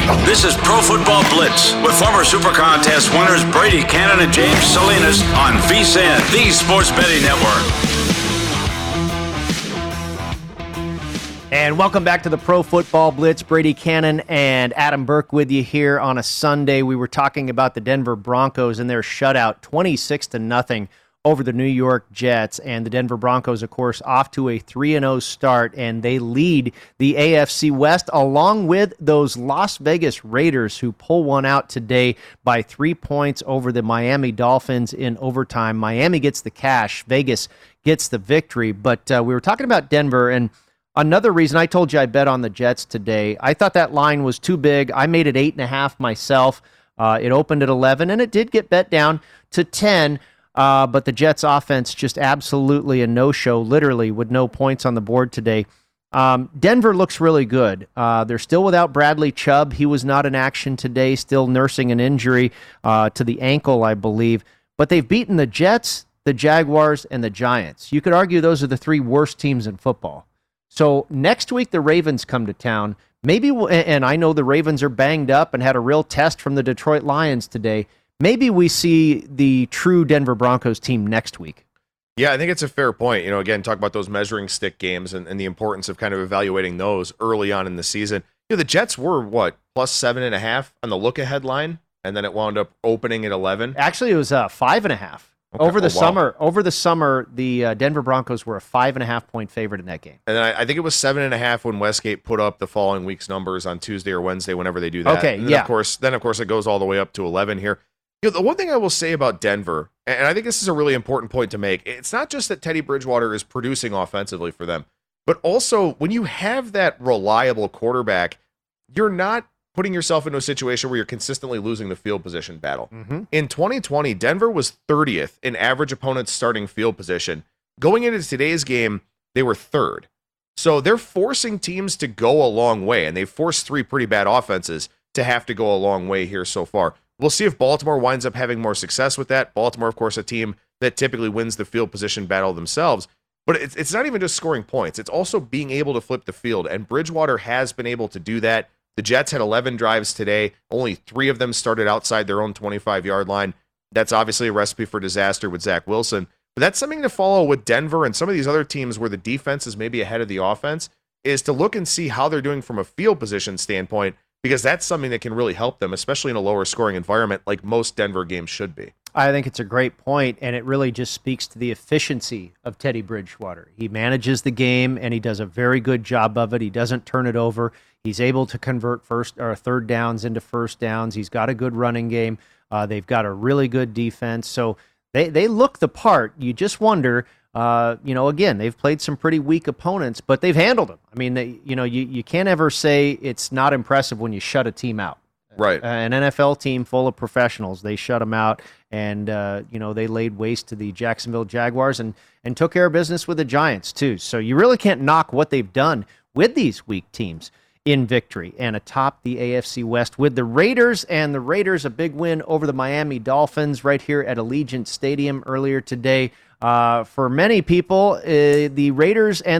This is Pro Football Blitz with former Super Contest winners Brady Cannon and James Salinas on VSiN, the Sports Betting Network. And welcome back to the Pro Football Blitz. Brady Cannon and Adam Burke with you here on a Sunday. We were talking about the Denver Broncos and their shutout, 26-0 over the New York Jets. And the Denver Broncos, of course, off to a 3-0 start, and they lead the AFC West along with those Las Vegas Raiders who pull one out today by 3 points over the Miami Dolphins in overtime. Miami gets the cash. Vegas gets the victory. But we were talking about Denver, and another reason I told you I bet on the Jets today, I thought that line was too big. I made it 8.5 myself. It opened at 11, and it did get bet down to 10. But the Jets offense just absolutely a no-show, literally, with no points on the board today. Denver looks really good. They're still without Bradley Chubb. He was not in action today, still nursing an injury to the ankle, I believe. But they've beaten the Jets, the Jaguars, and the Giants. You could argue those are the three worst teams in football. So next week, the Ravens come to town. Maybe, and I know the Ravens are banged up and had a real test from the Detroit Lions today. Maybe we see the true Denver Broncos team next week. Yeah, I think it's a fair point. You know, again, talk about those measuring stick games and the importance of kind of evaluating those early on in the season. You know, the Jets were, plus 7.5 on the look-ahead line, and then it wound up opening at 11. Actually, it was 5.5. Okay. Over the summer, the Denver Broncos were a 5.5-point favorite in that game. And then I think it was 7.5 when Westgate put up the following week's numbers on Tuesday or Wednesday, whenever they do that. Okay, and then, yeah. Of course, it goes all the way up to 11 here. You know, the one thing I will say about Denver, and I think this is a really important point to make, it's not just that Teddy Bridgewater is producing offensively for them, but also when you have that reliable quarterback, you're not putting yourself into a situation where you're consistently losing the field position battle. Mm-hmm. In 2020, Denver was 30th in average opponent's starting field position. Going into today's game, they were third. So they're forcing teams to go a long way, and they've forced three pretty bad offenses to have to go a long way here so far. We'll see if Baltimore winds up having more success with that. Baltimore, of course, a team that typically wins the field position battle themselves. But it's not even just scoring points. It's also being able to flip the field, and Bridgewater has been able to do that. The Jets had 11 drives today. Only 3 of them started outside their own 25-yard line. That's obviously a recipe for disaster with Zach Wilson. But that's something to follow with Denver and some of these other teams where the defense is maybe ahead of the offense, is to look and see how they're doing from a field position standpoint, because that's something that can really help them, especially in a lower scoring environment like most Denver games should be. I think it's a great point, and it really just speaks to the efficiency of Teddy Bridgewater. He manages the game, and he does a very good job of it. He doesn't turn it over. He's able to convert third downs into first downs. He's got a good running game. They've got a really good defense. So they look the part. You just wonder, again, they've played some pretty weak opponents, but they've handled them. I mean, you can't ever say it's not impressive when you shut a team out. Right. An NFL team full of professionals, they shut them out, and they laid waste to the Jacksonville Jaguars and took care of business with the Giants too. So you really can't knock what they've done with these weak teams in victory and atop the AFC West with the Raiders, and the Raiders a big win over the Miami Dolphins right here at Allegiant Stadium earlier today. For many people, the Raiders and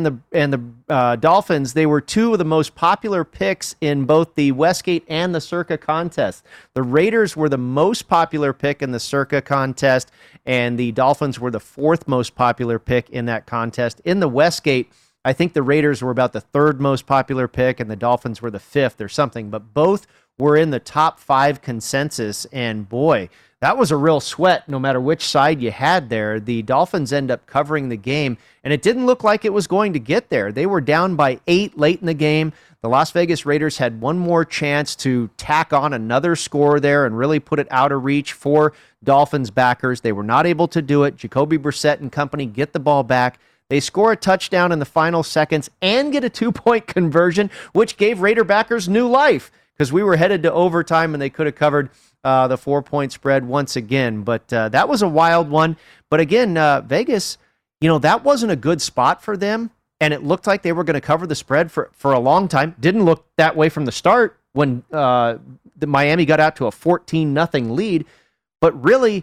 the Dolphins, they were two of the most popular picks in both the Westgate and the Circa contest. The Raiders were the most popular pick in the Circa contest, and the Dolphins were the fourth most popular pick in that contest. In the Westgate, I think the Raiders were about the third most popular pick, and the Dolphins were the fifth or something, but both were in the top 5 consensus, and boy, that was a real sweat no matter which side you had there. The Dolphins end up covering the game, and it didn't look like it was going to get there. They were down by 8 late in the game. The Las Vegas Raiders had one more chance to tack on another score there and really put it out of reach for Dolphins backers. They were not able to do it. Jacoby Brissett and company get the ball back. They score a touchdown in the final seconds and get a 2-point conversion, which gave Raider backers new life because we were headed to overtime and they could have covered the 4-point spread once again. But that was a wild one. But again, Vegas, that wasn't a good spot for them, and it looked like they were going to cover the spread for a long time. Didn't look that way from the start when the Miami got out to a 14-0 lead. But really,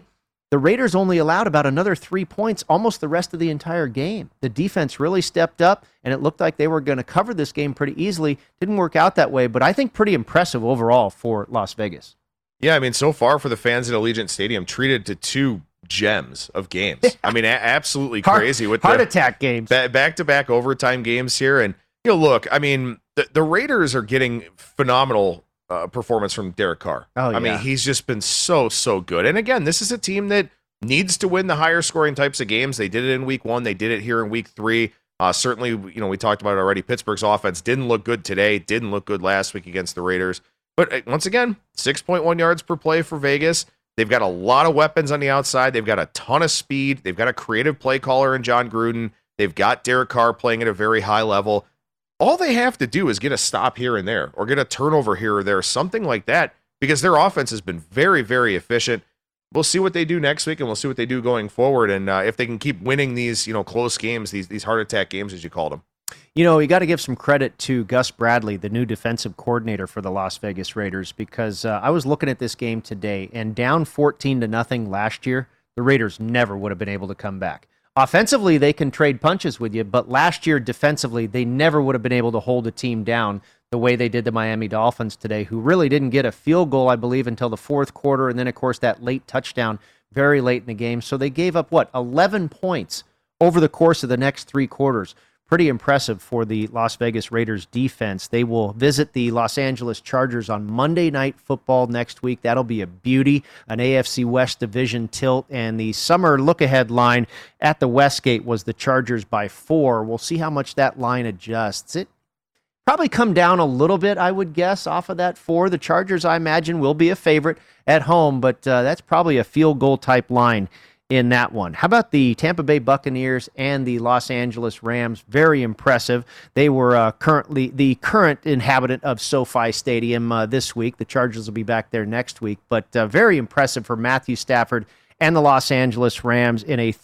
the Raiders only allowed about another 3 points almost the rest of the entire game. The defense really stepped up, and it looked like they were going to cover this game pretty easily. Didn't work out that way, but I think pretty impressive overall for Las Vegas. Yeah, I mean, so far for the fans at Allegiant Stadium, treated to two gems of games. I mean, absolutely crazy with heart attack games, back-to-back overtime games here. And look, I mean, the Raiders are getting phenomenal performance from Derek Carr. Oh, yeah. I mean, he's just been so good. And again, this is a team that needs to win the higher scoring types of games. They did it in week 1. They did it here in week 3. Certainly, we talked about it already. Pittsburgh's offense didn't look good today. Didn't look good last week against the Raiders. But once again, 6.1 yards per play for Vegas. They've got a lot of weapons on the outside. They've got a ton of speed. They've got a creative play caller in John Gruden. They've got Derek Carr playing at a very high level. All they have to do is get a stop here and there or get a turnover here or there, something like that, because their offense has been very, very efficient. We'll see what they do next week, and we'll see what they do going forward. And if they can keep winning these, close games, these heart attack games, as you called them. You got to give some credit to Gus Bradley, the new defensive coordinator for the Las Vegas Raiders, because I was looking at this game today, and down 14-0 last year, the Raiders never would have been able to come back. Offensively, they can trade punches with you, but last year, defensively, they never would have been able to hold a team down the way they did the Miami Dolphins today, who really didn't get a field goal, I believe, until the fourth quarter, and then, of course, that late touchdown very late in the game. So they gave up, 11 points over the course of the next 3 quarters. Pretty impressive for the Las Vegas Raiders defense. They will visit the Los Angeles Chargers on Monday Night Football next week. That'll be a beauty, an AFC West division tilt, and the summer look-ahead line at the Westgate was the Chargers by 4. We'll see how much that line adjusts. It probably come down a little bit, I would guess, off of that 4. The Chargers, I imagine, will be a favorite at home, but that's probably a field goal type line in that one. How about the Tampa Bay Buccaneers and the Los Angeles Rams? Very impressive. They were currently the current inhabitant of SoFi Stadium this week. The Chargers will be back there next week, but very impressive for Matthew Stafford and the Los Angeles Rams in a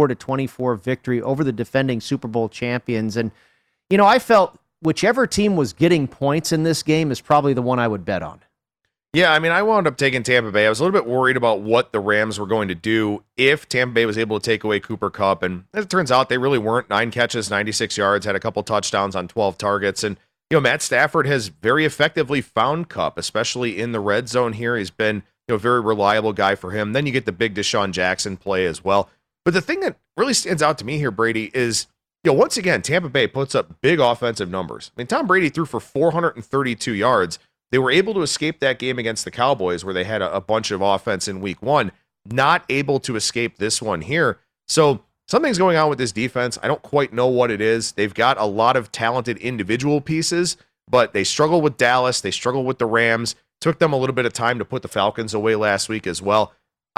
34-24 victory over the defending Super Bowl champions. And, I felt whichever team was getting points in this game is probably the one I would bet on. Yeah, I mean, I wound up taking Tampa Bay. I was a little bit worried about what the Rams were going to do if Tampa Bay was able to take away Cooper Kupp, and as it turns out, they really weren't. 9 catches, 96 yards, had a couple touchdowns on 12 targets, and Matt Stafford has very effectively found Kupp, especially in the red zone here. He's been a very reliable guy for him. Then you get the big Deshaun Jackson play as well. But the thing that really stands out to me here, Brady, is once again, Tampa Bay puts up big offensive numbers. I mean, Tom Brady threw for 432 yards. They were able to escape that game against the Cowboys where they had a bunch of offense in week 1, not able to escape this one here. So something's going on with this defense. I don't quite know what it is. They've got a lot of talented individual pieces, but they struggle with Dallas. They struggle with the Rams. Took them a little bit of time to put the Falcons away last week as well.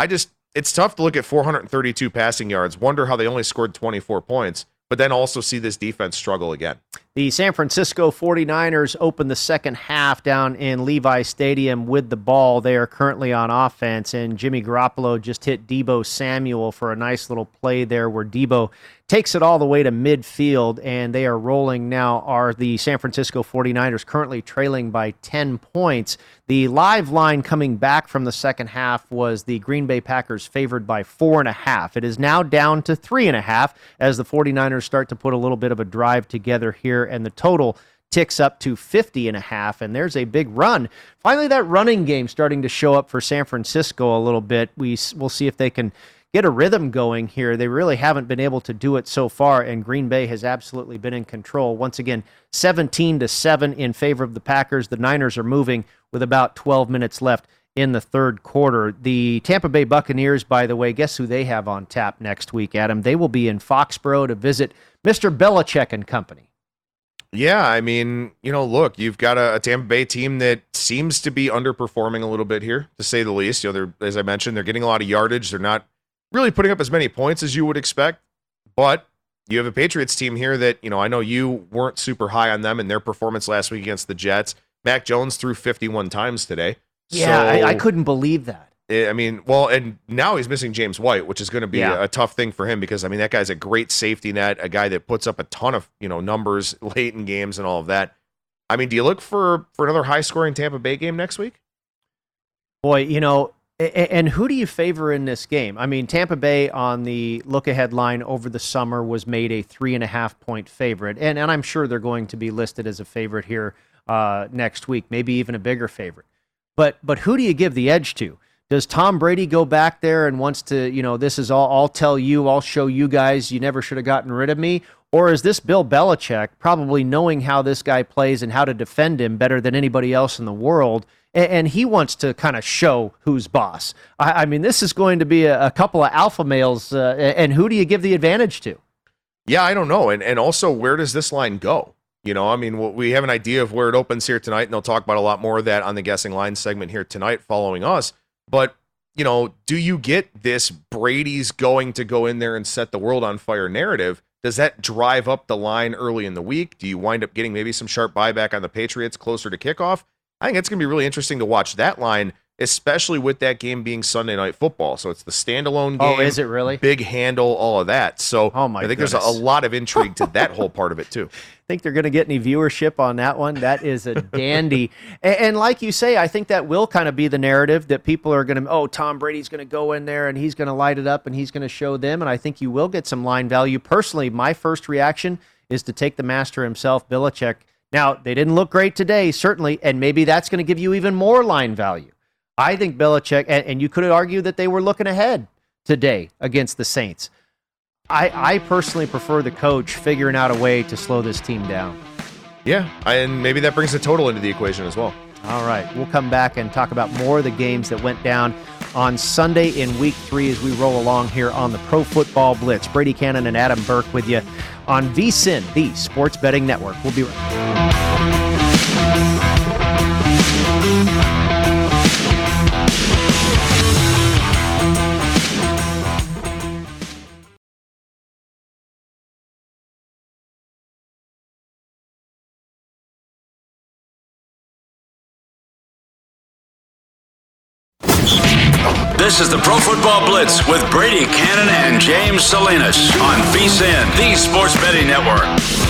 It's tough to look at 432 passing yards, wonder how they only scored 24 points, but then also see this defense struggle again. The San Francisco 49ers opened the second half down in Levi Stadium with the ball. They are currently on offense, and Jimmy Garoppolo just hit Deebo Samuel for a nice little play there where Deebo takes it all the way to midfield, and they are rolling now. Are the San Francisco 49ers currently trailing by 10 points. The live line coming back from the second half was the Green Bay Packers favored by 4.5. It is now down to 3.5 as the 49ers start to put a little bit of a drive together here, and the total ticks up to 50.5, and there's a big run. Finally, that running game starting to show up for San Francisco a little bit. We'll see if they can get a rhythm going here. They really haven't been able to do it so far, and Green Bay has absolutely been in control. Once again, 17-7 in favor of the Packers. The Niners are moving with about 12 minutes left in the third quarter. The Tampa Bay Buccaneers, by the way, guess who they have on tap next week, Adam? They will be in Foxborough to visit Mr. Belichick and company. Yeah, I mean, look, you've got a Tampa Bay team that seems to be underperforming a little bit here, to say the least. They're, as I mentioned, they're getting a lot of yardage. They're not really putting up as many points as you would expect, but you have a Patriots team here that, I know you weren't super high on them in their performance last week against the Jets. Mac Jones threw 51 times today. Yeah, so, I couldn't believe that. I mean, well, and now he's missing James White, which is going to be a tough thing for him because, I mean, that guy's a great safety net, a guy that puts up a ton of, numbers late in games and all of that. I mean, do you look for another high-scoring Tampa Bay game next week? Boy, And who do you favor in this game? I mean, Tampa Bay on the look-ahead line over the summer was made a 3.5-point favorite, and I'm sure they're going to be listed as a favorite here next week, maybe even a bigger favorite. But who do you give the edge to? Does Tom Brady go back there and wants to, this is all, I'll tell you, I'll show you guys, you never should have gotten rid of me? Or is this Bill Belichick, probably knowing how this guy plays and how to defend him better than anybody else in the world, and he wants to kind of show who's boss? I mean, this is going to be a couple of alpha males, and who do you give the advantage to? Yeah, I don't know. And also, where does this line go? I mean, we have an idea of where it opens here tonight, and they'll talk about a lot more of that on the Guessing Line segment here tonight following us. But, do you get this Brady's going to go in there and set the world on fire narrative? Does that drive up the line early in the week? Do you wind up getting maybe some sharp buyback on the Patriots closer to kickoff? I think it's going to be really interesting to watch that line, especially with that game being Sunday Night Football. So it's the standalone game. Oh, is it really? Big handle, all of that. So I think goodness. there's a lot of intrigue to that whole part of it, too. Think they're going to get any viewership on that one? That is a dandy. And like you say, I think that will kind of be the narrative that people are going to, Tom Brady's going to go in there and he's going to light it up and he's going to show them. And I think you will get some line value. Personally, my first reaction is to take the master himself, Belichick. Now, they didn't look great today, certainly, and maybe that's going to give you even more line value. I think Belichick, and you could argue that they were looking ahead today against the Saints. I personally prefer the coach figuring out a way to slow this team down. Yeah, and maybe that brings the total into the equation as well. All right, we'll come back and talk about more of the games that went down on Sunday in Week 3 as we roll along here on the Pro Football Blitz. Brady Cannon and Adam Burke with you on VSiN, the Sports Betting Network. We'll be right back. This is the Pro Football Blitz with Brady Cannon and James Salinas on VSiN, the Sports Betting Network.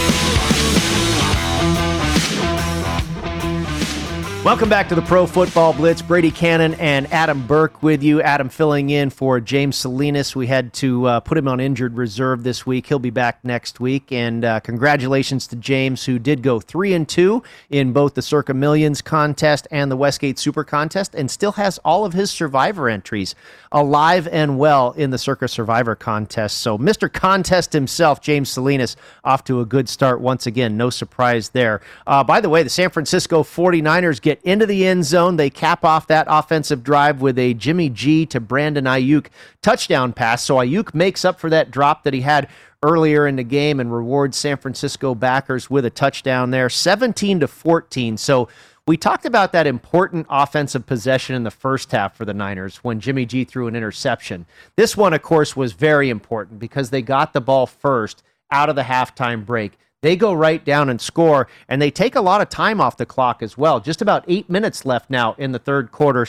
Welcome back to the Pro Football Blitz. Brady Cannon and Adam Burke with you. Adam filling in for James Salinas. We had to put him on injured reserve this week. He'll be back next week. And congratulations to James, who did go 3-2 in both the Circa Millions contest and the Westgate Super Contest, and still has all of his Survivor entries alive and well in the Circa Survivor Contest. So Mr. Contest himself, James Salinas, off to a good start once again. No surprise there. By the way, the San Francisco 49ers get into the end zone. They cap off that offensive drive with a Jimmy G to Brandon Ayuk touchdown pass. So Ayuk makes up for that drop that he had earlier in the game and rewards San Francisco backers with a touchdown there, 17-14. So we talked about that important offensive possession in the first half for the Niners when Jimmy G threw an interception. This one, of course, was very important because they got the ball first out of the halftime break. They go right down and score, and they take a lot of time off the clock as well. Just about 8 minutes left now in the third quarter.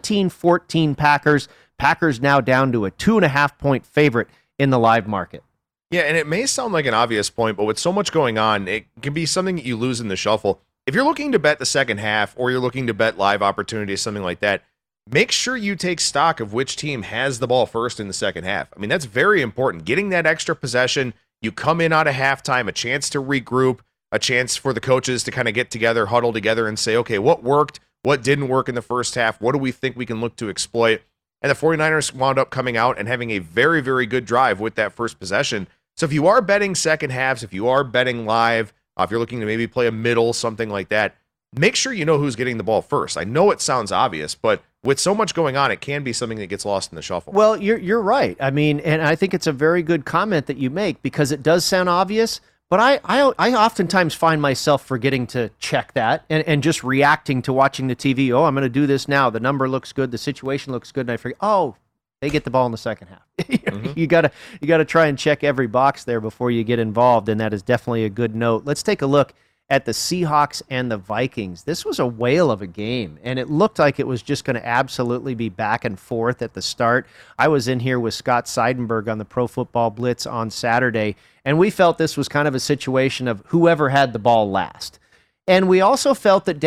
17-14 Packers. Packers now down to a 2.5-point favorite in the live market. Yeah, and it may sound like an obvious point, but with so much going on, it can be something that you lose in the shuffle. If you're looking to bet the second half or you're looking to bet live opportunities, something like that, make sure you take stock of which team has the ball first in the second half. I mean, that's very important. Getting that extra possession, you come in out of halftime, a chance to regroup, a chance for the coaches to kind of get together, huddle together and say, okay, what worked, what didn't work in the first half, what do we think we can look to exploit? And the 49ers wound up coming out and having a very, very good drive with that first possession. So if you are betting second halves, if you are betting live, if you're looking to maybe play a middle, something like that, make sure you know who's getting the ball first. I know it sounds obvious, but with so much going on, it can be something that gets lost in the shuffle. Well, you're right. I mean, and I think it's a very good comment that you make because it does sound obvious, but I oftentimes find myself forgetting to check that and just reacting to watching the TV. Oh, I'm going to do this now. The number looks good. The situation looks good. And I forget, they get the ball in the second half. Mm-hmm. You gotta try and check every box there before you get involved, and that is definitely a good note. Let's take a look at the Seahawks and the Vikings. This was a whale of a game, and it looked like it was just going to absolutely be back and forth at the start. I was in here with Scott Seidenberg on the Pro Football Blitz on Saturday, and we felt this was kind of a situation of whoever had the ball last. And we also felt that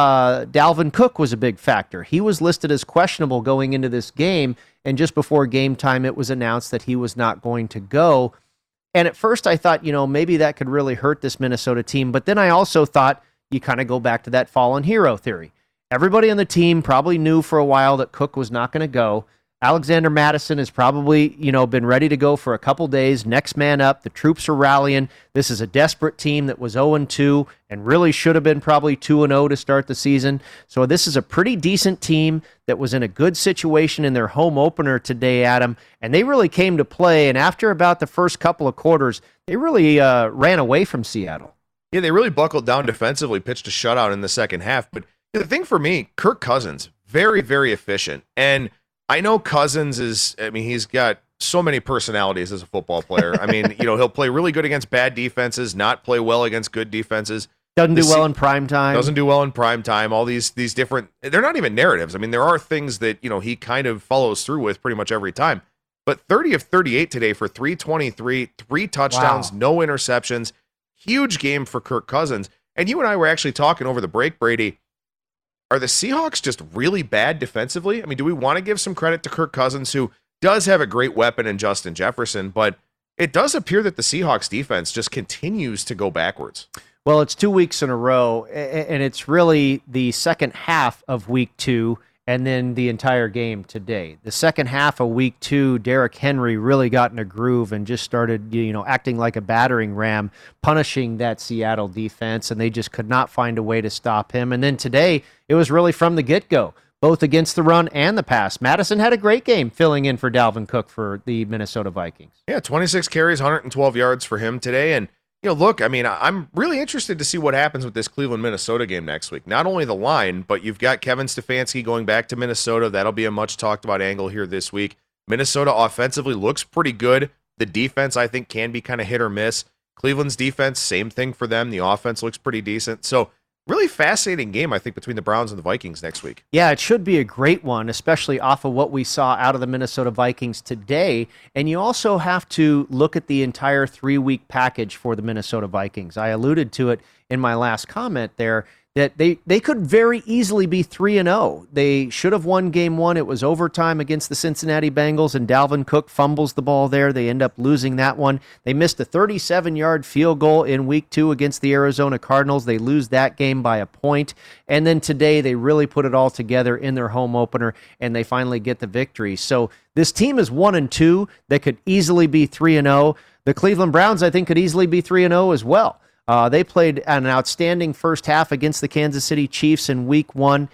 Dalvin Cook was a big factor. He was listed as questionable going into this game, and just before game time, it was announced that he was not going to go. And at first I thought, maybe that could really hurt this Minnesota team. But then I also thought you kind of go back to that fallen hero theory. Everybody on the team probably knew for a while that Cook was not going to go. Alexander Mattison has probably, been ready to go for a couple days. Next man up. The troops are rallying. This is a desperate team that was 0-2 and really should have been probably 2-0 to start the season. So this is a pretty decent team that was in a good situation in their home opener today, Adam, and they really came to play. And after about the first couple of quarters, they really ran away from Seattle. Yeah, they really buckled down defensively, pitched a shutout in the second half. But the thing for me, Kirk Cousins, very, very efficient. And I know Cousins he's got so many personalities as a football player. He'll play really good against bad defenses, not play well against good defenses. Doesn't do well in prime time. Doesn't do well in prime time. All these different, they're not even narratives. There are things that, he kind of follows through with pretty much every time. But 30 of 38 today for 323, 3 touchdowns, no interceptions. Huge game for Kirk Cousins. And you and I were actually talking over the break, Brady. Are the Seahawks just really bad defensively? Do we want to give some credit to Kirk Cousins, who does have a great weapon in Justin Jefferson, but it does appear that the Seahawks defense just continues to go backwards. Well, it's 2 weeks in a row, and it's really the second half of week 2 and then the entire game today. The second half of week 2, Derrick Henry really got in a groove and just started, acting like a battering ram, punishing that Seattle defense, and they just could not find a way to stop him. And then today, it was really from the get-go, both against the run and the pass. Madison had a great game filling in for Dalvin Cook for the Minnesota Vikings. Yeah, 26 carries, 112 yards for him today. And look, I'm really interested to see what happens with this Cleveland-Minnesota game next week. Not only the line, but you've got Kevin Stefanski going back to Minnesota. That'll be a much talked about angle here this week. Minnesota offensively looks pretty good. The defense, I think, can be kind of hit or miss. Cleveland's defense, same thing for them. The offense looks pretty decent. So really fascinating game, I think, between the Browns and the Vikings next week. Yeah, it should be a great one, especially off of what we saw out of the Minnesota Vikings today. And you also have to look at the entire 3-week package for the Minnesota Vikings. I alluded to it in my last comment there, that they could very easily be 3-0. They should have won game 1. It was overtime against the Cincinnati Bengals, and Dalvin Cook fumbles the ball there. They end up losing that one. They missed a 37-yard field goal in week 2 against the Arizona Cardinals. They lose that game by a point. And then today, they really put it all together in their home opener, and they finally get the victory. So this team is 1-2. They could easily be 3-0. The Cleveland Browns, I think, could easily be 3-0 as well. They played an outstanding first half against the Kansas City Chiefs in week 1.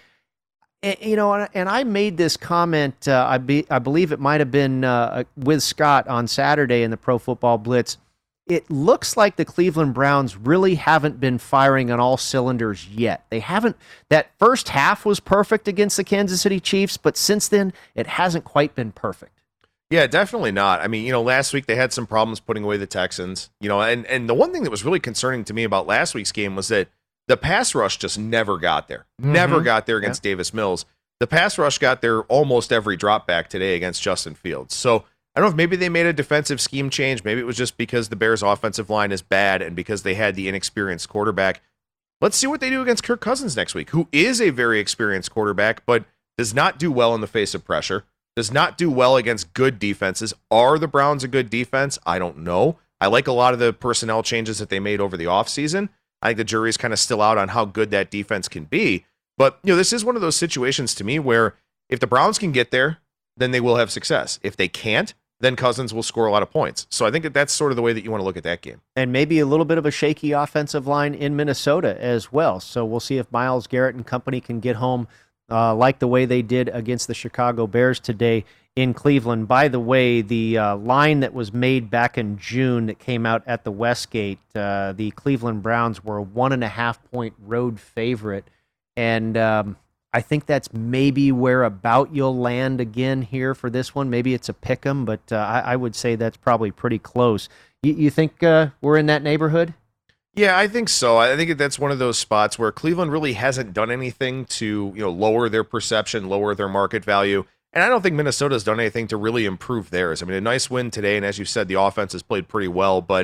And I made this comment, I believe it might have been with Scott on Saturday in the Pro Football Blitz. It looks like the Cleveland Browns really haven't been firing on all cylinders yet. They haven't. That first half was perfect against the Kansas City Chiefs, but since then, it hasn't quite been perfect. Yeah, definitely not. Last week they had some problems putting away the Texans, and the one thing that was really concerning to me about last week's game was that the pass rush just never got there. Never got there against Davis Mills. The pass rush got there almost every drop back today against Justin Fields. So I don't know if maybe they made a defensive scheme change. Maybe it was just because the Bears' offensive line is bad and because they had the inexperienced quarterback. Let's see what they do against Kirk Cousins next week, who is a very experienced quarterback, but does not do well in the face of pressure. Does not do well against good defenses. Are the Browns a good defense? I don't know. I like a lot of the personnel changes that they made over the offseason. I think the jury's kind of still out on how good that defense can be. But, this is one of those situations to me where if the Browns can get there, then they will have success. If they can't, then Cousins will score a lot of points. So I think that's sort of the way that you want to look at that game. And maybe a little bit of a shaky offensive line in Minnesota as well. So we'll see if Myles Garrett and company can get home like the way they did against the Chicago Bears today in Cleveland. By the way, the line that was made back in June that came out at the Westgate, the Cleveland Browns were a 1.5-point road favorite. And I think that's maybe where about you'll land again here for this one. Maybe it's a pick 'em, but I would say that's probably pretty close. You think we're in that neighborhood? Yeah, I think so. I think that's one of those spots where Cleveland really hasn't done anything to, lower their perception, lower their market value. And I don't think Minnesota's done anything to really improve theirs. A nice win today, and as you said, the offense has played pretty well, but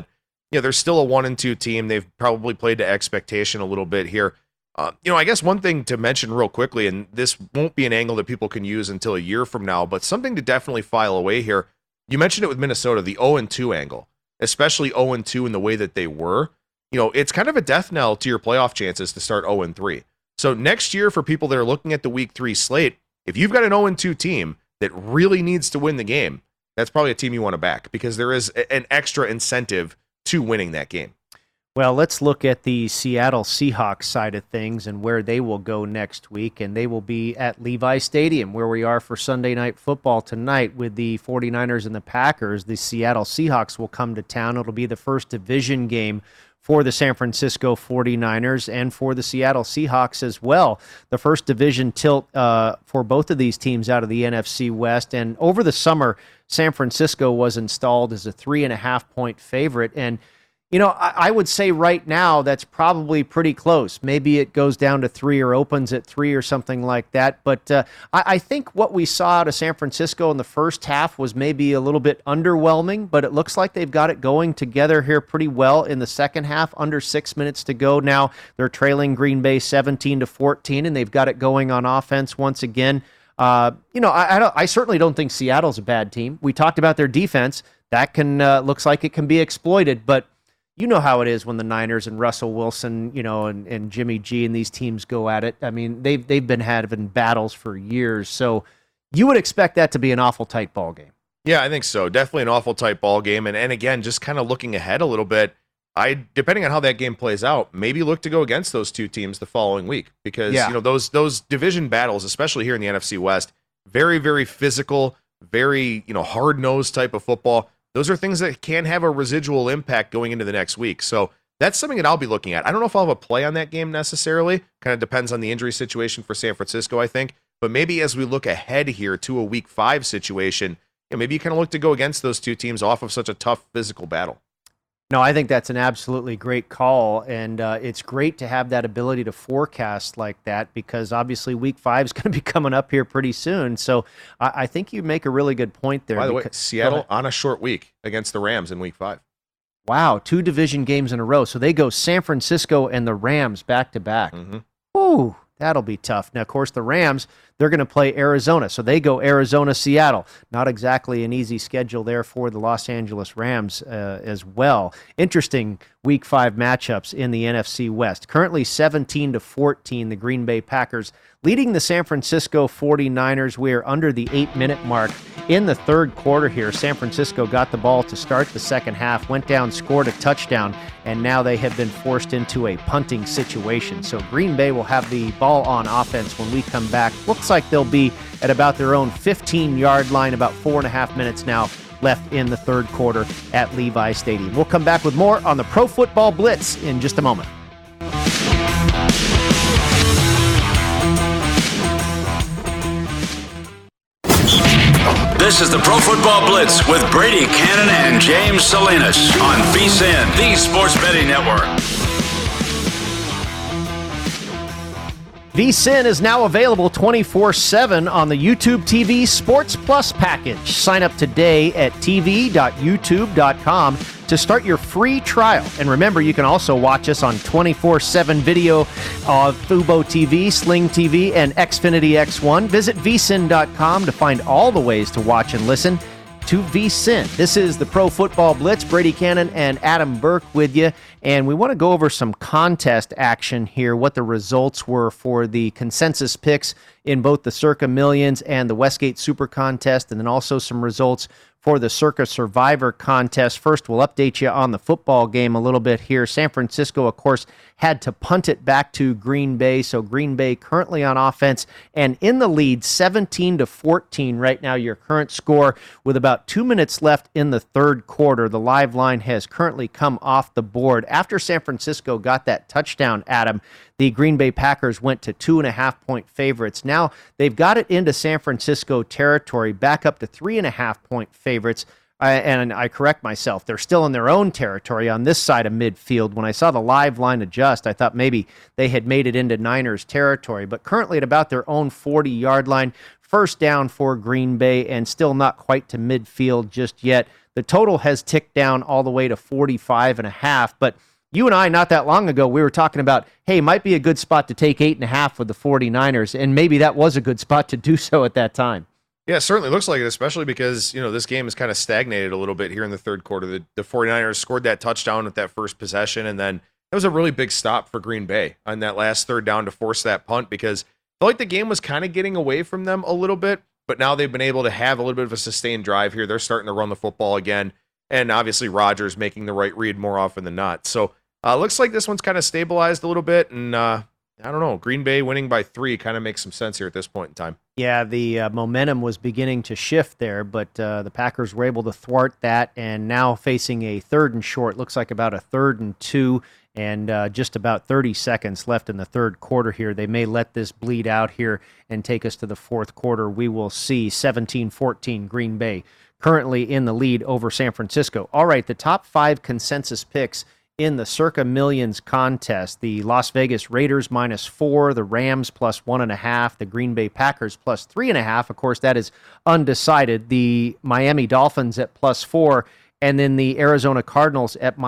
they're still a 1-2 team. They've probably played to expectation a little bit here. I guess one thing to mention real quickly, and this won't be an angle that people can use until a year from now, but something to definitely file away here. You mentioned it with Minnesota, the 0-2 angle, especially 0-2 in the way that they were. It's kind of a death knell to your playoff chances to start 0-3. So next year, for people that are looking at the week 3 slate, if you've got an 0-2 team that really needs to win the game, that's probably a team you want to back because there is an extra incentive to winning that game. Well, let's look at the Seattle Seahawks side of things and where they will go next week. And they will be at Levi Stadium, where we are for Sunday Night Football tonight with the 49ers and the Packers. The Seattle Seahawks will come to town. It'll be the first division game for the San Francisco 49ers and for the Seattle Seahawks as well. The first division tilt for both of these teams out of the NFC West. And over the summer, San Francisco was installed as a 3.5-point favorite. And I would say right now that's probably pretty close. Maybe it goes down to 3 or opens at 3 or something like that. But I think what we saw out of San Francisco in the first half was maybe a little bit underwhelming, but it looks like they've got it going together here pretty well in the second half. Under 6 minutes to go now. They're trailing Green Bay 17-14, and they've got it going on offense once again. I certainly don't think Seattle's a bad team. We talked about their defense. That looks like it can be exploited, but you know how it is when the Niners and Russell Wilson, and Jimmy G and these teams go at it. I mean, they've been having battles for years, so you would expect that to be an awful tight ball game. Yeah, I think so. Definitely an awful tight ball game, and again, just kind of looking ahead a little bit. Depending on how that game plays out, maybe look to go against those two teams the following week because those division battles, especially here in the NFC West, very very physical, very hard-nosed type of football. Those are things that can have a residual impact going into the next week. So that's something that I'll be looking at. I don't know if I'll have a play on that game necessarily. Kind of depends on the injury situation for San Francisco, I think. But maybe as we look ahead here to a week 5 situation, maybe you kind of look to go against those two teams off of such a tough physical battle. No, I think that's an absolutely great call, and it's great to have that ability to forecast like that because obviously Week 5 is going to be coming up here pretty soon. So I think you make a really good point there. By the way, Seattle on a short week against the Rams in Week 5. Wow, 2 division games in a row. So they go San Francisco and the Rams back-to-back. Mm-hmm. Ooh, that'll be tough. Now, of course, the Rams, they're going to play Arizona. So they go Arizona, Seattle. Not exactly an easy schedule there for the Los Angeles Rams as well. Interesting Week 5 matchups in the NFC West. Currently 17-14, the Green Bay Packers leading the San Francisco 49ers. We are under the 8-minute mark in the third quarter here. San Francisco got the ball to start the second half, went down, scored a touchdown, and now they have been forced into a punting situation. So Green Bay will have the ball on offense when we come back. Looks like they'll be at about their own 15-yard line, about 4.5 minutes now left in the third quarter at Levi Stadium. We'll come back with more on the Pro Football Blitz in just a moment. This is the Pro Football Blitz with Brady Cannon and James Salinas on VSiN, the Sports Betting Network. VSiN is now available 24/7 on the YouTube TV Sports Plus package. Sign up today at tv.youtube.com to start your free trial. And remember, you can also watch us on 24/7 video of Fubo TV, Sling TV, and Xfinity X1. Visit vsin.com to find all the ways to watch and listen to VSiN. This is the Pro Football Blitz. Brady Cannon and Adam Burke with you. And we want to go over some contest action here, what the results were for the consensus picks in both the Circa Millions and the Westgate Super Contest, and then also some results for the Circa Survivor Contest. First, we'll update you on the football game a little bit here. San Francisco, of course, had to punt it back to Green Bay, so Green Bay currently on offense and in the lead 17-14 right now, your current score with about 2 minutes left in the third quarter. The live line has currently come off the board. After San Francisco got that touchdown, Adam, the Green Bay Packers went to 2.5-point favorites. Now they've got it into San Francisco territory, back up to 3.5-point favorites. And I correct myself, they're still in their own territory on this side of midfield. When I saw the live line adjust, I thought maybe they had made it into Niners territory, but currently at about their own 40-yard line. First down for Green Bay and still not quite to midfield just yet. The total has ticked down all the way to 45.5. But you and I, not that long ago, we were talking about, hey, might be a good spot to take 8.5 with the 49ers. And maybe that was a good spot to do so at that time. Yeah, it certainly looks like it, especially because, this game has kind of stagnated a little bit here in the third quarter. The 49ers scored that touchdown with that first possession, and then that was a really big stop for Green Bay on that last third down to force that punt, because I felt like the game was kind of getting away from them a little bit, but now they've been able to have a little bit of a sustained drive here. They're starting to run the football again, and obviously Rodgers making the right read more often than not. So looks like this one's kind of stabilized a little bit, and I don't know, Green Bay winning by 3 kind of makes some sense here at this point in time. Yeah, the momentum was beginning to shift there, but the Packers were able to thwart that, and now facing a 3rd and short, looks like about a 3rd and 2, and just about 30 seconds left in the third quarter here. They may let this bleed out here and take us to the fourth quarter. We will see 17-14 Green Bay currently in the lead over San Francisco. All right, the top 5 consensus picks in the Circa Millions contest: the Las Vegas Raiders -4, the Rams +1.5, the Green Bay Packers +3.5. Of course, that is undecided. The Miami Dolphins at +4, and then the Arizona Cardinals at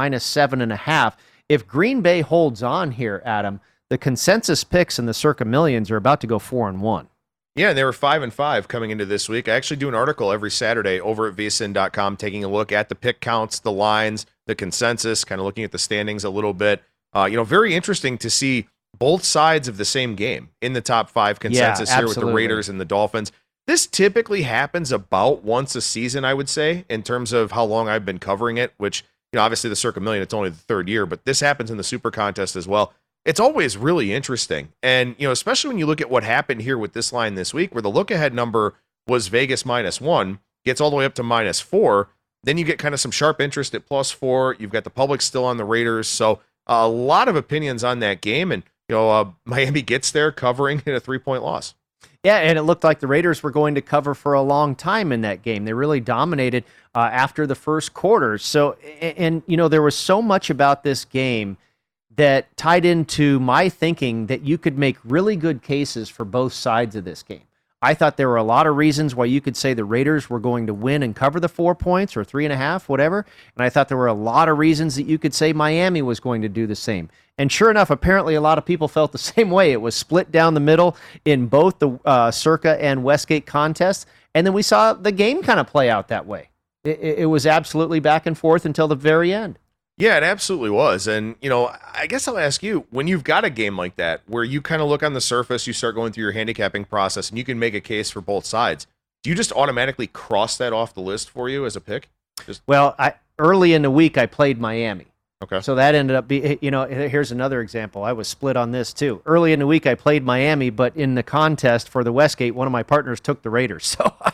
-7.5. If Green Bay holds on here, Adam, the consensus picks in the Circa Millions are about to go 4-1. Yeah, and they were 5-5 coming into this week. I actually do an article every Saturday over at vsin.com taking a look at the pick counts, the lines, the consensus, kind of looking at the standings a little bit. Very interesting to see both sides of the same game in the top 5 consensus here with the Raiders and the Dolphins. This typically happens about once a season, I would say, in terms of how long I've been covering it, which, obviously the Circa Million, it's only the 3rd year, but this happens in the Super Contest as well. It's always really interesting. And, especially when you look at what happened here with this line this week, where the look-ahead number was Vegas -1, gets all the way up to -4. Then you get kind of some sharp interest at +4. You've got the public still on the Raiders. So a lot of opinions on that game. And, Miami gets there covering in a 3-point loss. Yeah, and it looked like the Raiders were going to cover for a long time in that game. They really dominated after the first quarter. So, and there was so much about this game that tied into my thinking that you could make really good cases for both sides of this game. I thought there were a lot of reasons why you could say the Raiders were going to win and cover the 4 points or 3.5, whatever. And I thought there were a lot of reasons that you could say Miami was going to do the same. And sure enough, apparently a lot of people felt the same way. It was split down the middle in both the Circa and Westgate contests. And then we saw the game kind of play out that way. It was absolutely back and forth until the very end. Yeah, it absolutely was. And, I guess I'll ask you, when you've got a game like that, where you kind of look on the surface, you start going through your handicapping process, and you can make a case for both sides, do you just automatically cross that off the list for you as a pick? Well, early in the week, I played Miami. Okay. So that ended up being, here's another example. I was split on this too. Early in the week, I played Miami, but in the contest for the Westgate, one of my partners took the Raiders. So I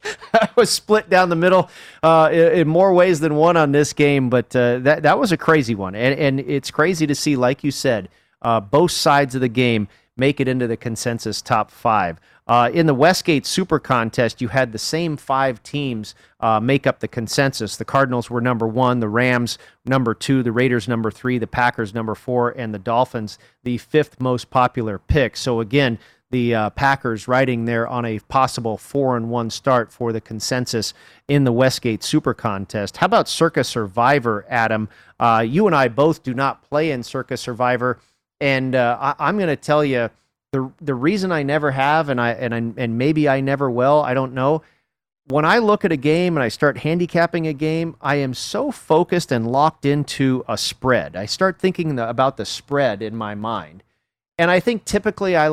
was split down the middle in more ways than one on this game, but that was a crazy one. And it's crazy to see, like you said, both sides of the game make it into the consensus top 5. In the Westgate Super Contest, you had the same 5 teams make up the consensus. The Cardinals were number 1, the Rams number 2, the Raiders number 3, the Packers number 4, and the Dolphins the 5th most popular pick. So again, the Packers riding there on a possible 4-1 start for the consensus in the Westgate Super Contest. How about Circa Survivor, Adam? You and I both do not play in Circa Survivor, and I'm going to tell you, the reason I never have, and maybe I never will, I don't know. When I look at a game and I start handicapping a game, I am so focused and locked into a spread. I start thinking about the spread in my mind, and I think typically I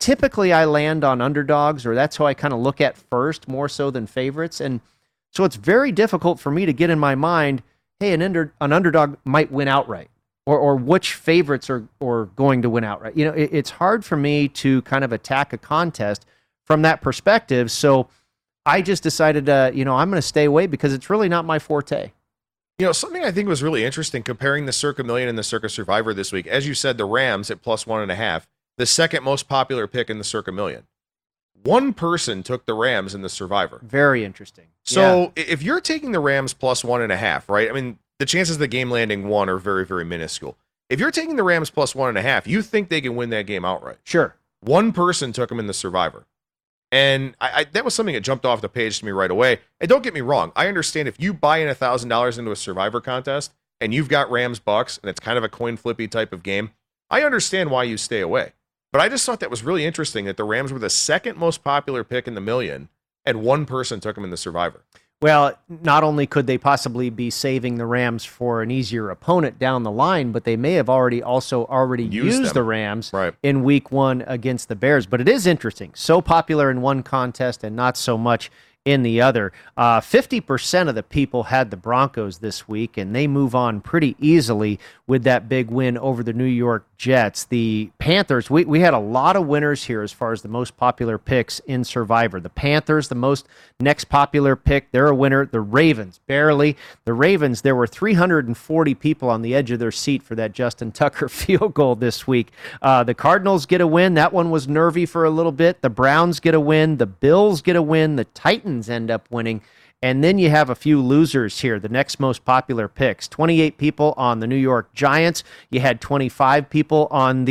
land on underdogs, or that's how I kind of look at first, more so than favorites, and so it's very difficult for me to get in my mind, hey, an underdog might win outright. Or which favorites are going to win outright. It's hard for me to kind of attack a contest from that perspective. So I just decided, I'm going to stay away because it's really not my forte. Something I think was really interesting comparing the Circa Million and the Circa Survivor this week. As you said, the Rams at +1.5, the second most popular pick in the Circa Million. One person took the Rams in the Survivor. Very interesting. So if you're taking the Rams +1.5, right? I mean, the chances of the game landing 1 are very, very minuscule. If you're taking the Rams +1.5, you think they can win that game outright. Sure. One person took them in the Survivor. And I that was something that jumped off the page to me right away. And don't get me wrong, I understand if you buy in $1,000 into a Survivor contest and you've got Rams Bucks and it's kind of a coin flippy type of game, I understand why you stay away. But I just thought that was really interesting that the Rams were the second most popular pick in the million, and one person took them in the Survivor. Well, not only could they possibly be saving the Rams for an easier opponent down the line, but they may have already used the Rams in week 1 against the Bears. But it is interesting. So popular in one contest and not so much in the other. 50% of the people had the Broncos this week, and they move on pretty easily with that big win over the New York Jets. The Panthers, we had a lot of winners here as far as the most popular picks in Survivor. The Panthers, the most next popular pick, they're a winner. The Ravens, barely. The Ravens, there were 340 people on the edge of their seat for that Justin Tucker field goal this week. The Cardinals get a win. That one was nervy for a little bit. The Browns get a win. The Bills get a win. The Titans end up winning. And then you have a few losers here, the next most popular picks. 28 people on the New York Giants. You had 25 people on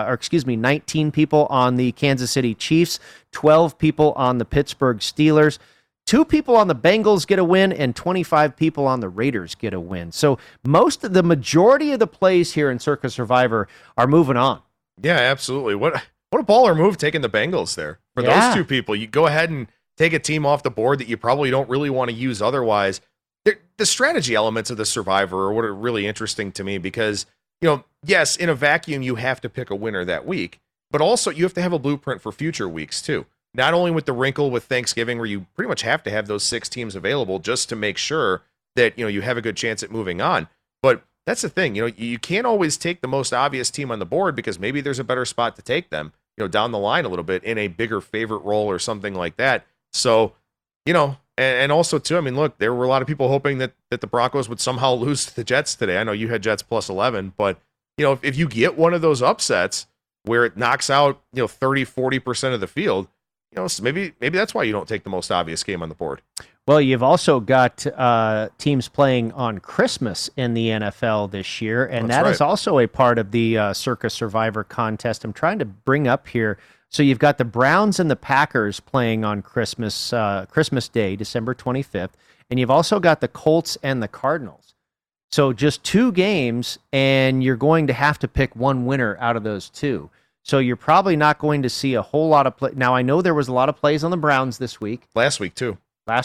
19 people on the Kansas City Chiefs, 12 people on the Pittsburgh Steelers. 2 people on the Bengals get a win, and 25 people on the Raiders get a win. So the majority of the plays here in Circa Survivor are moving on. Yeah, absolutely. What a baller move taking the Bengals there. For those 2 people, you go ahead and take a team off the board that you probably don't really want to use otherwise. The strategy elements of the Survivor are what are really interesting to me because, yes, in a vacuum, you have to pick a winner that week, but also you have to have a blueprint for future weeks too. Not only with the wrinkle with Thanksgiving where you pretty much have to have those 6 teams available just to make sure that, you have a good chance at moving on. But that's the thing, you can't always take the most obvious team on the board because maybe there's a better spot to take them, down the line a little bit in a bigger favorite role or something like that. So, and also too, I mean, look, there were a lot of people hoping that the Broncos would somehow lose to the Jets today. I know you had Jets plus 11, but if you get one of those upsets where it knocks out, 30-40% of the field, so maybe that's why you don't take the most obvious game on the board. Well, you've also got teams playing on Christmas in the NFL this year, and that is also a part of the Circa Survivor contest. I'm trying to bring up here. So you've got the Browns and the Packers playing on Christmas Day, December 25th, and you've also got the Colts and the Cardinals. So just 2 games, and you're going to have to pick one winner out of those 2. So you're probably not going to see a whole lot of play. Now, I know there was a lot of plays on the Browns this week. Last week, too.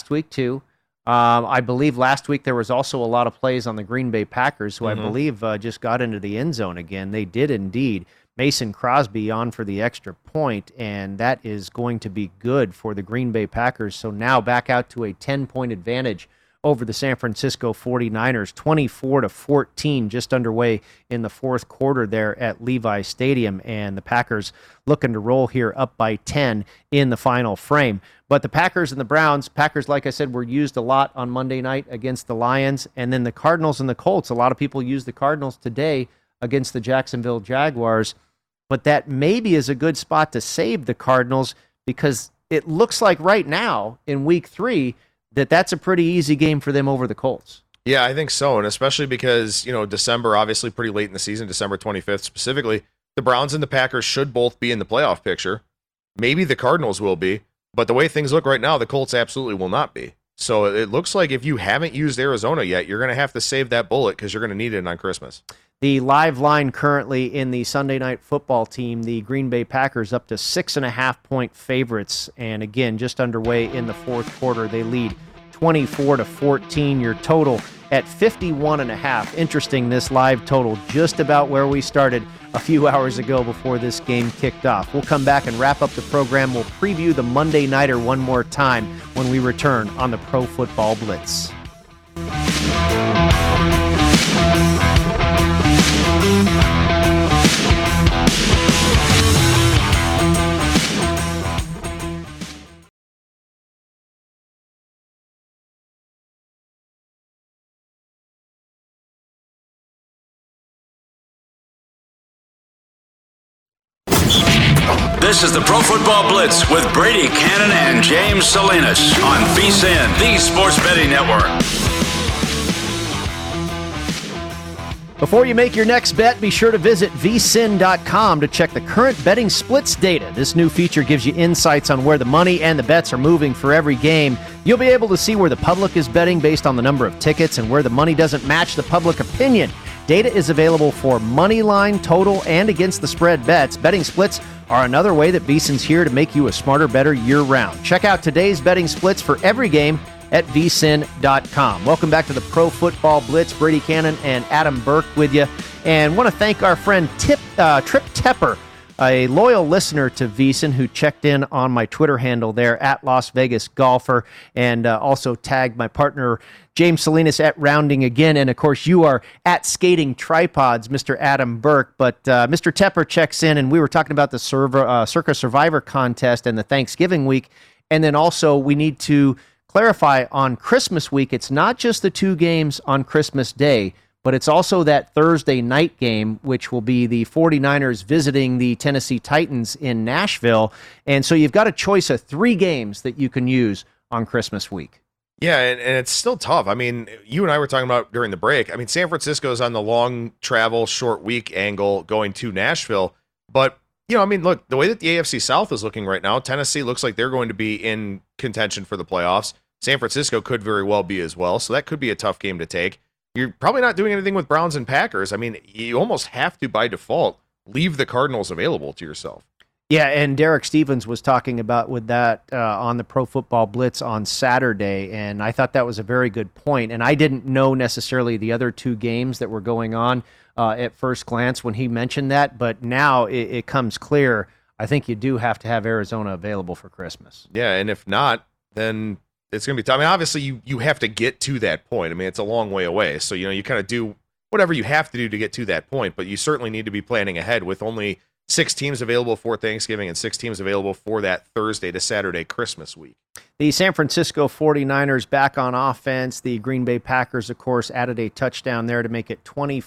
I believe last week there was also a lot of plays on the Green Bay Packers, who I believe just got into the end zone again. They did indeed. Mason Crosby on for the extra point, and that is going to be good for the Green Bay Packers. So now back out to a 10-point advantage over the San Francisco 49ers, 24-14, just underway in the fourth quarter there at Levi Stadium, and the Packers looking to roll here up by 10 in the final frame. But the Packers and the Browns, like I said, were used a lot on Monday night against the Lions, and then the Cardinals and the Colts. A lot of people used the Cardinals today against the Jacksonville Jaguars, but that maybe is a good spot to save the Cardinals because it looks like right now in week 3 that's a pretty easy game for them over the Colts. Yeah, I think so, and especially because, December, obviously pretty late in the season, December 25th specifically, the Browns and the Packers should both be in the playoff picture. Maybe the Cardinals will be, but the way things look right now, the Colts absolutely will not be. So it looks like if you haven't used Arizona yet, you're going to have to save that bullet because you're going to need it on Christmas. The live line currently in the Sunday Night Football team, the Green Bay Packers up to 6.5-point favorites. And again, just underway in the fourth quarter, they lead 24-14. Your total at 51.5. Interesting, this live total just about where we started a few hours ago before this game kicked off. We'll come back and wrap up the program. We'll preview the Monday Nighter one more time when we return on the Pro Football Blitz. This is the Pro Football Blitz with Brady Cannon and James Salinas on VSiN, the Sports Betting Network. Before you make your next bet, be sure to visit vsin.com to check the current betting splits data. This new feature gives you insights on where the money and the bets are moving for every game. You'll be able to see where the public is betting based on the number of tickets and where the money doesn't match the public opinion. Data is available for money line, total, and against the spread bets. Betting splits are another way that VSiN's here to make you a smarter, better year-round. Check out today's betting splits for every game at vsin.com. Welcome back to the Pro Football Blitz. Brady Cannon and Adam Burke with you. And want to thank our friend Trip Tepper, a loyal listener to VSiN, who checked in on my Twitter handle there at Las Vegas Golfer, and also tagged my partner James Salinas at Rounding Again. And of course, you are at Skating Tripods, Mr. Adam Burke. But Mr. Tepper checks in, and we were talking about the Circa Survivor contest and the Thanksgiving week. And then also, we need to clarify on Christmas week, it's not just the two games on Christmas Day, but it's also that Thursday night game, which will be the 49ers visiting the Tennessee Titans in Nashville. And so you've got a choice of 3 games that you can use on Christmas week. Yeah, and it's still tough. I mean, you and I were talking about during the break. I mean, San Francisco's on the long travel, short week angle going to Nashville. But, you know, I mean, look, the way that the AFC South is looking right now, Tennessee looks like they're going to be in contention for the playoffs. San Francisco could very well be as well, so that could be a tough game to take. You're probably not doing anything with Browns and Packers. I mean, you almost have to, by default, leave the Cardinals available to yourself. Yeah, and Derek Stevens was talking about with that on the Pro Football Blitz on Saturday, and I thought that was a very good point. And I didn't know necessarily the other 2 games that were going on at first glance when he mentioned that, but now it comes clear. I think you do have to have Arizona available for Christmas. Yeah, and if not, then it's going to be tough. I mean, obviously, you have to get to that point. I mean, it's a long way away. So, you know, you kind of do whatever you have to do to get to that point, but you certainly need to be planning ahead with only 6 teams available for Thanksgiving and 6 teams available for that Thursday to Saturday Christmas week. The San Francisco 49ers back on offense. The Green Bay Packers, of course, added a touchdown there to make it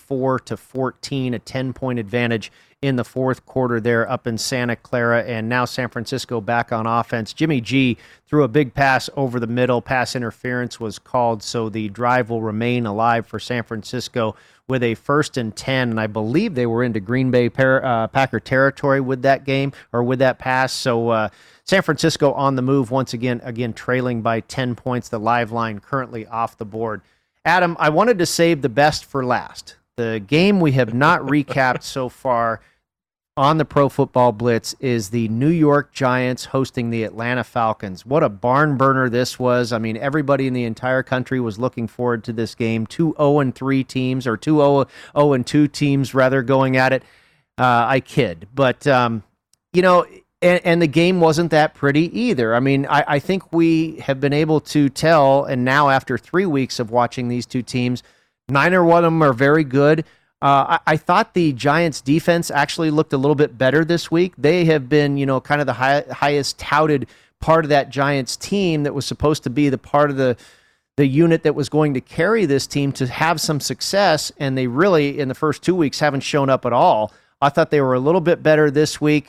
24-14, a 10-point advantage in the fourth quarter there up in Santa Clara. And now San Francisco back on offense. Jimmy G threw a big pass over the middle. Pass interference was called, so the drive will remain alive for San Francisco with a 1st and 10. And I believe they were into Green Bay Packer territory with that game, or with that pass. So San Francisco on the move once again trailing by 10 points. The live line currently off the board. Adam, I wanted to save the best for last. The game we have not recapped so far on the Pro Football Blitz is the New York Giants hosting the Atlanta Falcons. What a barn burner this was. I mean, everybody in the entire country was looking forward to this game. 2 0-3 teams, or 2 0-2 teams rather, going at it. I kid. But, you know, and the game wasn't that pretty either. I mean, I think we have been able to tell, and now after 3 weeks of watching these two teams, neither one of them are very good. I thought the Giants defense actually looked a little bit better this week. They have been, you know, kind of the highest touted part of that Giants team that was supposed to be the part of the unit that was going to carry this team to have some success, and they really, in the first 2 weeks, haven't shown up at all. I thought they were a little bit better this week.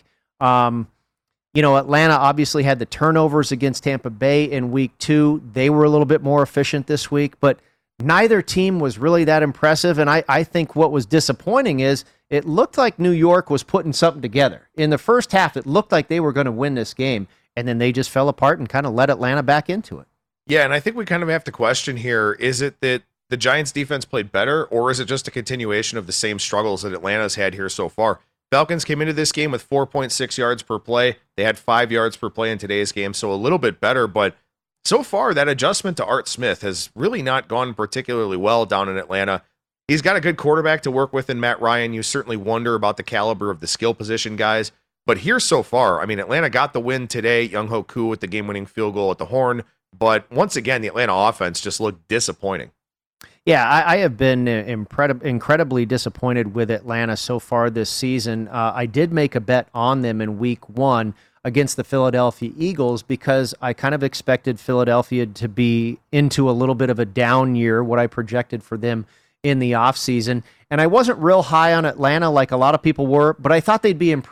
You know, Atlanta obviously had the turnovers against Tampa Bay in week 2. They were a little bit more efficient this week, but neither team was really that impressive, and I think what was disappointing is it looked like New York was putting something together. In the first half, it looked like they were going to win this game, and then they just fell apart and kind of let Atlanta back into it. Yeah, and I think we kind of have to question here, is it that the Giants defense played better, or is it just a continuation of the same struggles that Atlanta's had here so far? Falcons came into this game with 4.6 yards per play. They had 5 yards per play in today's game, so a little bit better, but so far, that adjustment to Art Smith has really not gone particularly well down in Atlanta. He's got a good quarterback to work with in Matt Ryan. You certainly wonder about the caliber of the skill position guys. But here so far, I mean, Atlanta got the win today. Young-Ho Koo with the game-winning field goal at the horn. But once again, the Atlanta offense just looked disappointing. Yeah, I have been incredibly disappointed with Atlanta so far this season. I did make a bet on them in week 1 against the Philadelphia Eagles because I kind of expected Philadelphia to be into a little bit of a down year, what I projected for them in the offseason. And I wasn't real high on Atlanta like a lot of people were, but I thought they'd be improved.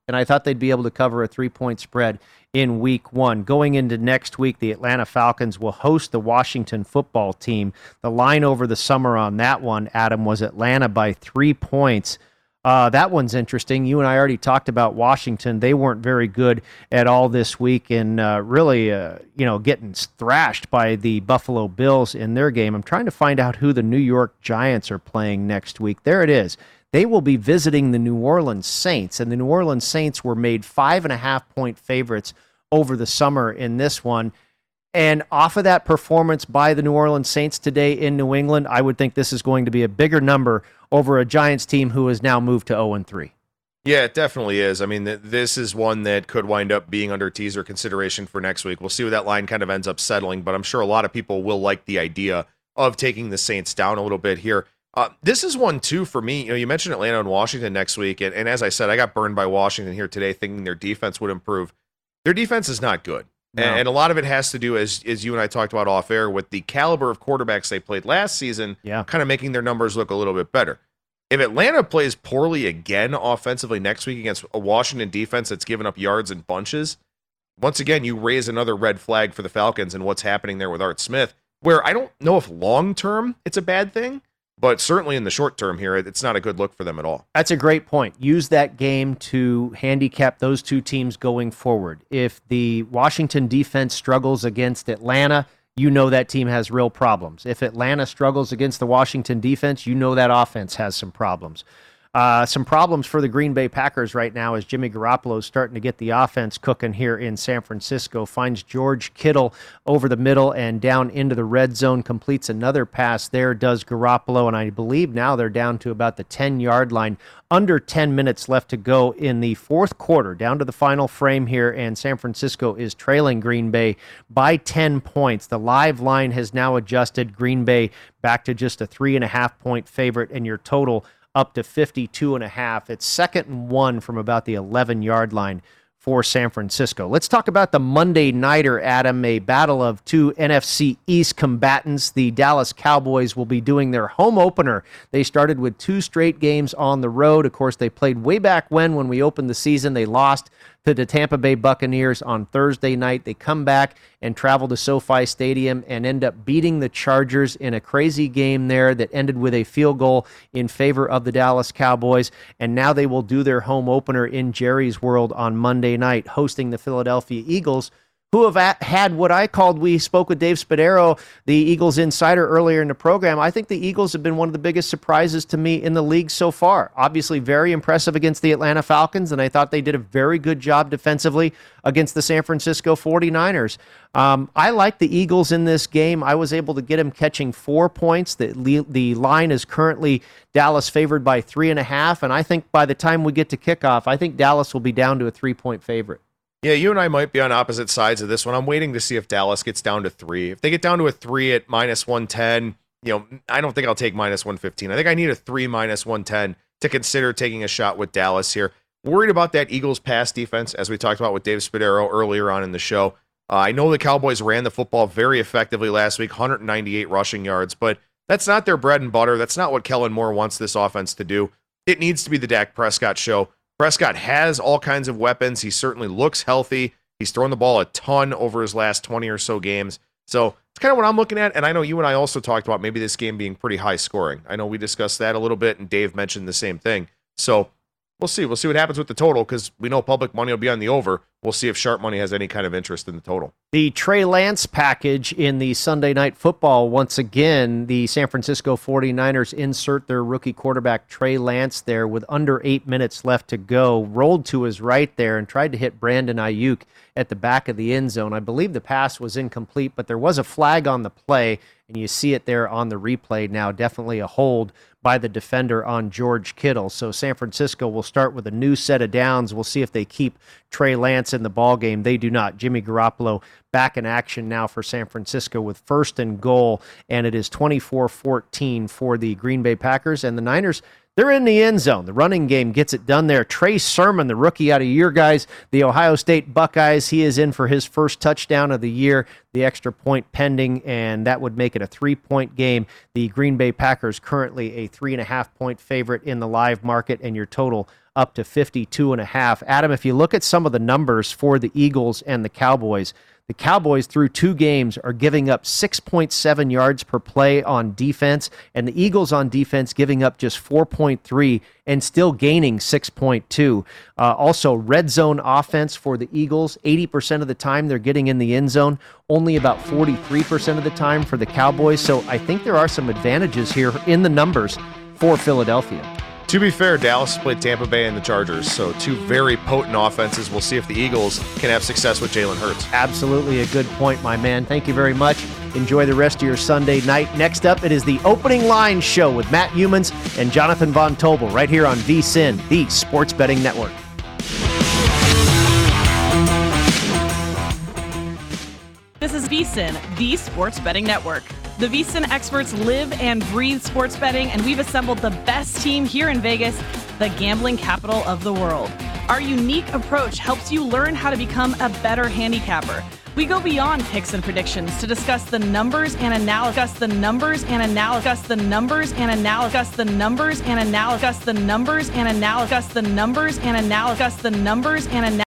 and I thought they'd be able to cover a 3-point spread in week 1. Going into next week, the Atlanta Falcons will host the Washington football team. The line over the summer on that one, Adam, was Atlanta by 3 points. That one's interesting. You and I already talked about Washington. They weren't very good at all this week, and really, getting thrashed by the Buffalo Bills in their game. I'm trying to find out who the New York Giants are playing next week. There it is. They will be visiting the New Orleans Saints, and the New Orleans Saints were made 5.5-point favorites over the summer in this one. And off of that performance by the New Orleans Saints today in New England, I would think this is going to be a bigger number over a Giants team who has now moved to 0-3. Yeah, it definitely is. I mean, this is one that could wind up being under teaser consideration for next week. We'll see where that line kind of ends up settling, but I'm sure a lot of people will like the idea of taking the Saints down a little bit here. This is one, too, for me. You mentioned Atlanta and Washington next week, and as I said, I got burned by Washington here today thinking their defense would improve. Their defense is not good. No. And a lot of it has to do, as you and I talked about off air, with the caliber of quarterbacks they played last season, kind of making their numbers look a little bit better. If Atlanta plays poorly again offensively next week against a Washington defense that's given up yards in bunches, once again, you raise another red flag for the Falcons and what's happening there with Art Smith, where I don't know if long-term it's a bad thing, but certainly in the short term here, it's not a good look for them at all. That's a great point. Use that game to handicap those two teams going forward. If the Washington defense struggles against Atlanta, you know that team has real problems. If Atlanta struggles against the Washington defense, you know that offense has some problems. Some problems for the Green Bay Packers right now as Jimmy Garoppolo is starting to get the offense cooking here in San Francisco. Finds George Kittle over the middle and down into the red zone. Completes another pass there, does Garoppolo, and I believe now they're down to about the 10-yard line. Under 10 minutes left to go in the fourth quarter, down to the final frame here, and San Francisco is trailing Green Bay by 10 points. The live line has now adjusted Green Bay back to just a 3.5-point favorite, and your total up to 52.5. It's 2nd and 1 from about the 11-yard line for San Francisco. Let's talk about the Monday Nighter, Adam, a battle of two NFC East combatants. The Dallas Cowboys will be doing their home opener. They started with 2 straight games on the road. Of course, they played way back when we opened the season. They lost to the Tampa Bay Buccaneers on Thursday night. They come back and travel to SoFi Stadium and end up beating the Chargers in a crazy game there that ended with a field goal in favor of the Dallas Cowboys. And now they will do their home opener in Jerry's World on Monday night, hosting the Philadelphia Eagles, who have had what I called, we spoke with Dave Spadaro, the Eagles insider, earlier in the program. I think the Eagles have been one of the biggest surprises to me in the league so far. Obviously very impressive against the Atlanta Falcons, and I thought they did a very good job defensively against the San Francisco 49ers. I like the Eagles in this game. I was able to get them catching 4 points. The line is currently Dallas favored by 3.5, and I think by the time we get to kickoff, I think Dallas will be down to a 3-point favorite. Yeah, you and I might be on opposite sides of this one. I'm waiting to see if Dallas gets down to 3. If they get down to a 3 at -110, I don't think I'll take -115. I think I need a 3 -110 to consider taking a shot with Dallas here. Worried about that Eagles pass defense, as we talked about with Dave Spadaro earlier on in the show. I know the Cowboys ran the football very effectively last week, 198 rushing yards, but that's not their bread and butter. That's not what Kellen Moore wants this offense to do. It needs to be the Dak Prescott show. Prescott has all kinds of weapons. He certainly looks healthy. He's thrown the ball a ton over his last 20 or so games. So it's kind of what I'm looking at. And I know you and I also talked about maybe this game being pretty high scoring. I know we discussed that a little bit, and Dave mentioned the same thing. So we'll see. We'll see what happens with the total, because we know public money will be on the over. We'll see if sharp money has any kind of interest in the total. The Trey Lance package in the Sunday Night Football. Once again, the San Francisco 49ers insert their rookie quarterback Trey Lance there with under 8 minutes left to go. Rolled to his right there and tried to hit Brandon Ayuk at the back of the end zone. I believe the pass was incomplete, but there was a flag on the play, and you see it there on the replay now. Definitely a hold by the defender on George Kittle. So San Francisco will start with a new set of downs. We'll see if they keep Trey Lance in the ballgame. They do not. Jimmy Garoppolo back in action now for San Francisco with 1st and goal, and it is 24-14 for the Green Bay Packers. And the Niners, they're in the end zone. The running game gets it done there. Trey Sermon, the rookie out of your guys, the Ohio State Buckeyes, he is in for his first touchdown of the year. The extra point pending, and that would make it a 3-point game. The Green Bay Packers currently a 3.5-point favorite in the live market, and your total up to 52.5. Adam, if you look at some of the numbers for the Eagles and the Cowboys through 2 games are giving up 6.7 yards per play on defense, and the Eagles on defense giving up just 4.3 and still gaining 6.2. Also, red zone offense for the Eagles, 80% of the time they're getting in the end zone, only about 43% of the time for the Cowboys. So I think there are some advantages here in the numbers for Philadelphia. To be fair, Dallas played Tampa Bay and the Chargers, so 2 very potent offenses. We'll see if the Eagles can have success with Jalen Hurts. Absolutely a good point, my man. Thank you very much. Enjoy the rest of your Sunday night. Next up, it is the Opening Line Show with Matt Humans and Jonathan Von Tobel right here on VSiN, the Sports Betting Network. This is VSiN, the Sports Betting Network. The VSiN experts live and breathe sports betting, and we've assembled the best team here in Vegas, the gambling capital of the world. Our unique approach helps you learn how to become a better handicapper. We go beyond picks and predictions to discuss the numbers and analysis, the numbers and analysis, the numbers and analysis, the numbers and analysis, the numbers and analysis, the numbers and analysis, the numbers and analysis.